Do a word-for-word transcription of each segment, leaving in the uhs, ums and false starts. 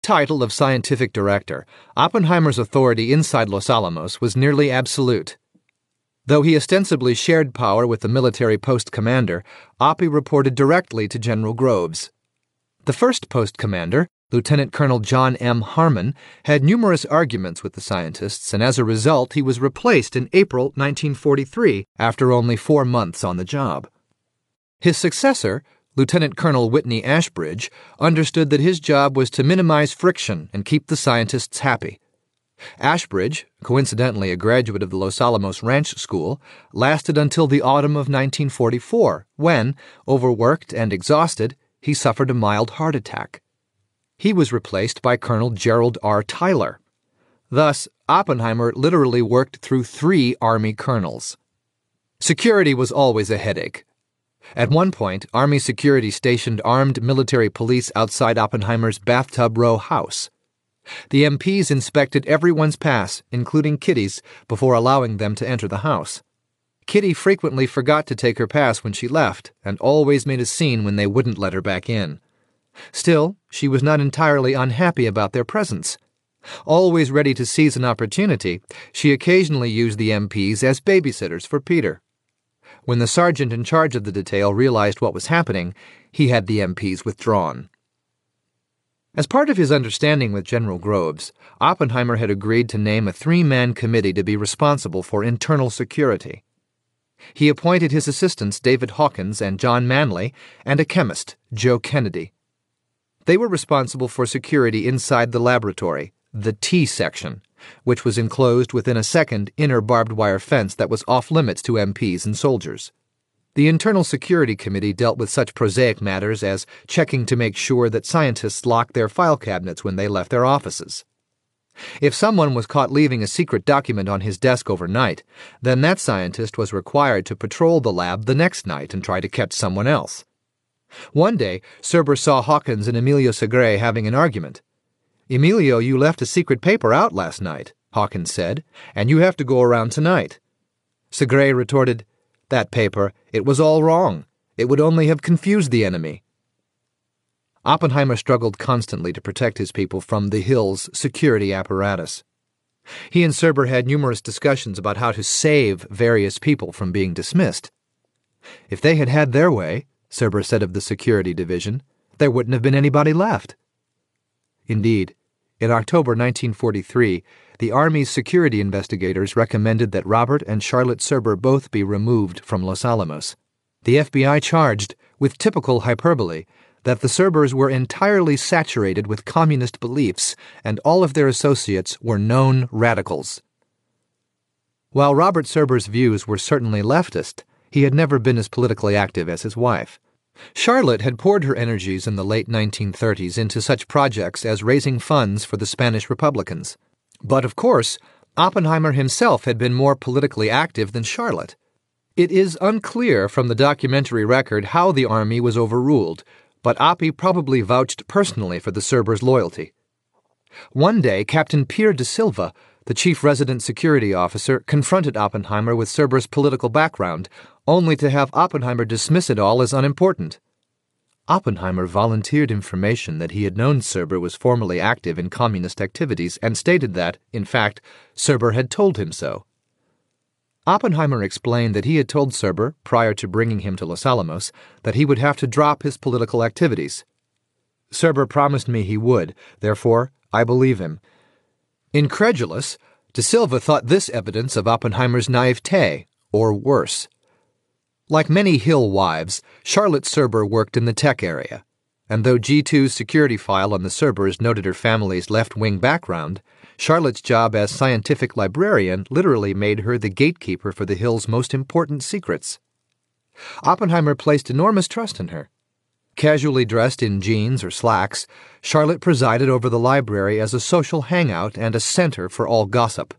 title of scientific director, Oppenheimer's authority inside Los Alamos was nearly absolute. Though he ostensibly shared power with the military post commander, Oppie reported directly to General Groves. The first post commander, Lieutenant Colonel John M. Harmon, had numerous arguments with the scientists, and as a result he was replaced in April nineteen forty-three after only four months on the job. His successor, Lieutenant Colonel Whitney Ashbridge, understood that his job was to minimize friction and keep the scientists happy. Ashbridge, coincidentally a graduate of the Los Alamos Ranch School, lasted until the autumn of nineteen forty-four, when, overworked and exhausted, he suffered a mild heart attack. He was replaced by Colonel Gerald R. Tyler. Thus, Oppenheimer literally worked through three Army colonels. Security was always a headache. At one point, Army security stationed armed military police outside Oppenheimer's Bathtub Row house. The M Ps inspected everyone's pass, including Kitty's, before allowing them to enter the house. Kitty frequently forgot to take her pass when she left, and always made a scene when they wouldn't let her back in. Still, she was not entirely unhappy about their presence. Always ready to seize an opportunity, she occasionally used the M Ps as babysitters for Peter. When the sergeant in charge of the detail realized what was happening, he had the M Ps withdrawn. As part of his understanding with General Groves, Oppenheimer had agreed to name a three-man committee to be responsible for internal security. He appointed his assistants David Hawkins and John Manley and a chemist, Joe Kennedy. They were responsible for security inside the laboratory, the T section, which was enclosed within a second inner barbed wire fence that was off-limits to M Ps and soldiers. The Internal Security Committee dealt with such prosaic matters as checking to make sure that scientists locked their file cabinets when they left their offices. If someone was caught leaving a secret document on his desk overnight, then that scientist was required to patrol the lab the next night and try to catch someone else. One day, Serber saw Hawkins and Emilio Segre having an argument. "Emilio, you left a secret paper out last night," Hawkins said, "and you have to go around tonight." Segre retorted, "That paper, it was all wrong. It would only have confused the enemy." Oppenheimer struggled constantly to protect his people from the Hill's security apparatus. He and Serber had numerous discussions about how to save various people from being dismissed. "If they had had their way," Serber said of the security division, "there wouldn't have been anybody left." Indeed, in October nineteen forty-three, the Army's security investigators recommended that Robert and Charlotte Serber both be removed from Los Alamos. The F B I charged, with typical hyperbole, that the Serbers were entirely saturated with communist beliefs and all of their associates were known radicals. While Robert Serber's views were certainly leftist, he had never been as politically active as his wife. Charlotte had poured her energies in the late nineteen thirties into such projects as raising funds for the Spanish Republicans. But, of course, Oppenheimer himself had been more politically active than Charlotte. It is unclear from the documentary record how the Army was overruled, but Oppie probably vouched personally for the Serbers' loyalty. One day, Captain Pierre de Silva, the chief resident security officer, confronted Oppenheimer with Serber's political background, only to have Oppenheimer dismiss it all as unimportant. Oppenheimer volunteered information that he had known Serber was formerly active in communist activities and stated that, in fact, Serber had told him so. Oppenheimer explained that he had told Serber, prior to bringing him to Los Alamos, that he would have to drop his political activities. "Serber promised me he would, therefore I believe him." Incredulous, De Silva thought this evidence of Oppenheimer's naivete, or worse. Like many Hill wives, Charlotte Serber worked in the tech area, and though G two's security file on the Serbers noted her family's left-wing background, Charlotte's job as scientific librarian literally made her the gatekeeper for the Hill's most important secrets. Oppenheimer placed enormous trust in her. Casually dressed in jeans or slacks, Charlotte presided over the library as a social hangout and a center for all gossip.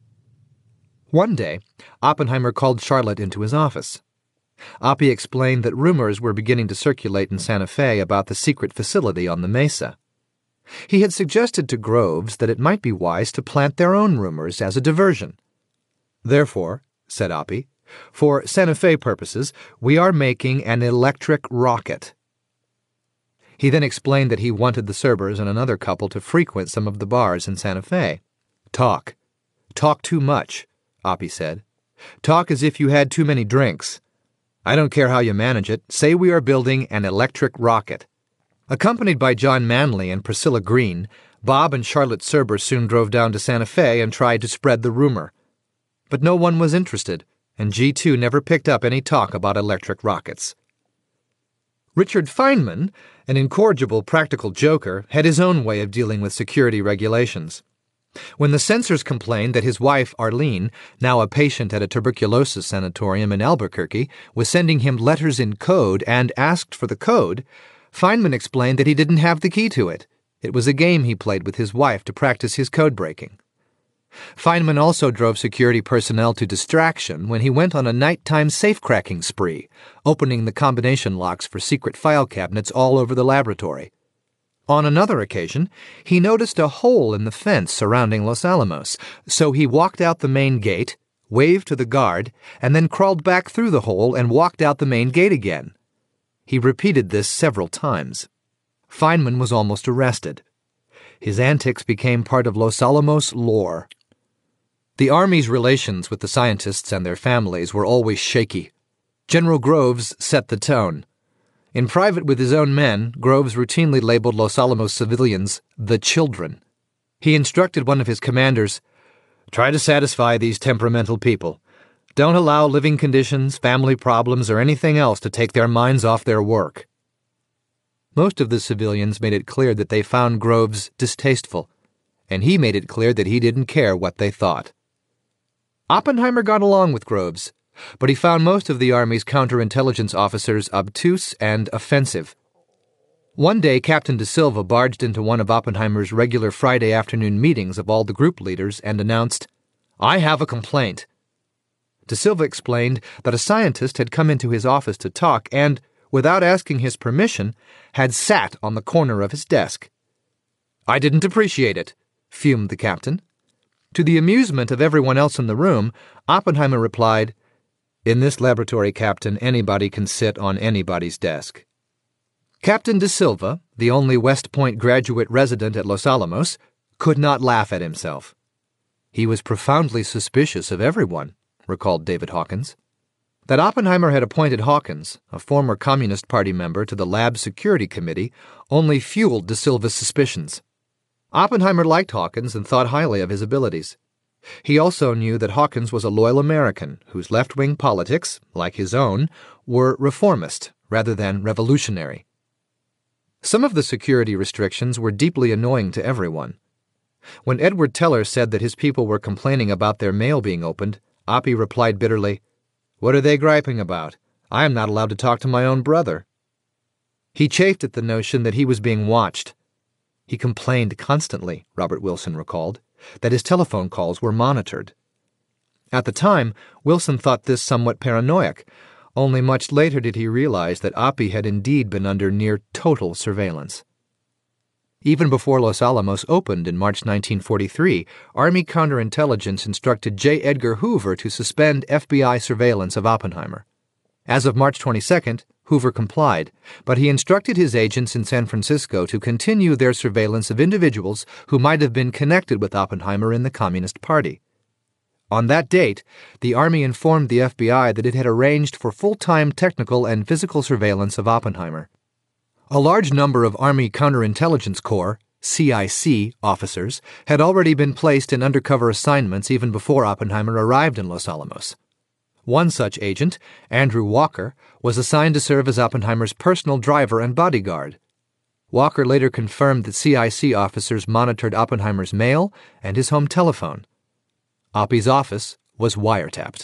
One day, Oppenheimer called Charlotte into his office. Oppie explained that rumors were beginning to circulate in Santa Fe about the secret facility on the mesa. He had suggested to Groves that it might be wise to plant their own rumors as a diversion. "Therefore," said Oppie, "for Santa Fe purposes, we are making an electric rocket." He then explained that he wanted the Cerbers and another couple to frequent some of the bars in Santa Fe. Talk. Talk too much, Oppie said. Talk as if you had too many drinks. I don't care how you manage it. Say we are building an electric rocket. Accompanied by John Manley and Priscilla Green, Bob and Charlotte Cerber soon drove down to Santa Fe and tried to spread the rumor. But no one was interested, and G two never picked up any talk about electric rockets. Richard Feynman, an incorrigible practical joker, had his own way of dealing with security regulations. When the censors complained that his wife, Arlene, now a patient at a tuberculosis sanatorium in Albuquerque, was sending him letters in code and asked for the code, Feynman explained that he didn't have the key to it. It was a game he played with his wife to practice his code breaking. Feynman also drove security personnel to distraction when he went on a nighttime safe-cracking spree, opening the combination locks for secret file cabinets all over the laboratory. On another occasion, he noticed a hole in the fence surrounding Los Alamos, so he walked out the main gate, waved to the guard, and then crawled back through the hole and walked out the main gate again. He repeated this several times. Feynman was almost arrested. His antics became part of Los Alamos lore. The Army's relations with the scientists and their families were always shaky. General Groves set the tone. In private with his own men, Groves routinely labeled Los Alamos civilians the children. He instructed one of his commanders, "Try to satisfy these temperamental people. Don't allow living conditions, family problems, or anything else to take their minds off their work." Most of the civilians made it clear that they found Groves distasteful, and he made it clear that he didn't care what they thought. Oppenheimer got along with Groves, but he found most of the Army's counterintelligence officers obtuse and offensive. One day, Captain De Silva barged into one of Oppenheimer's regular Friday afternoon meetings of all the group leaders and announced, "I have a complaint." De Silva explained that a scientist had come into his office to talk and, without asking his permission, had sat on the corner of his desk. "I didn't appreciate it," fumed the captain. To the amusement of everyone else in the room, Oppenheimer replied, "In this laboratory, Captain, anybody can sit on anybody's desk." Captain De Silva, the only West Point graduate resident at Los Alamos, could not laugh at himself. He was profoundly suspicious of everyone, recalled David Hawkins. That Oppenheimer had appointed Hawkins, a former Communist Party member, to the Lab Security Committee only fueled De Silva's suspicions. Oppenheimer liked Hawkins and thought highly of his abilities. He also knew that Hawkins was a loyal American whose left-wing politics, like his own, were reformist rather than revolutionary. Some of the security restrictions were deeply annoying to everyone. When Edward Teller said that his people were complaining about their mail being opened, Oppie replied bitterly, "What are they griping about? I am not allowed to talk to my own brother." He chafed at the notion that he was being watched. He complained constantly, Robert Wilson recalled, that his telephone calls were monitored. At the time, Wilson thought this somewhat paranoid. Only much later did he realize that Oppie had indeed been under near total surveillance. Even before Los Alamos opened in March nineteen forty-three, Army counterintelligence instructed J. Edgar Hoover to suspend F B I surveillance of Oppenheimer. As of March twenty-second, Hoover complied, but he instructed his agents in San Francisco to continue their surveillance of individuals who might have been connected with Oppenheimer in the Communist Party. On that date, the Army informed the F B I that it had arranged for full-time technical and physical surveillance of Oppenheimer. A large number of Army Counterintelligence Corps, C I C, officers had already been placed in undercover assignments even before Oppenheimer arrived in Los Alamos. One such agent, Andrew Walker, was assigned to serve as Oppenheimer's personal driver and bodyguard. Walker later confirmed that C I C officers monitored Oppenheimer's mail and his home telephone. Oppie's office was wiretapped.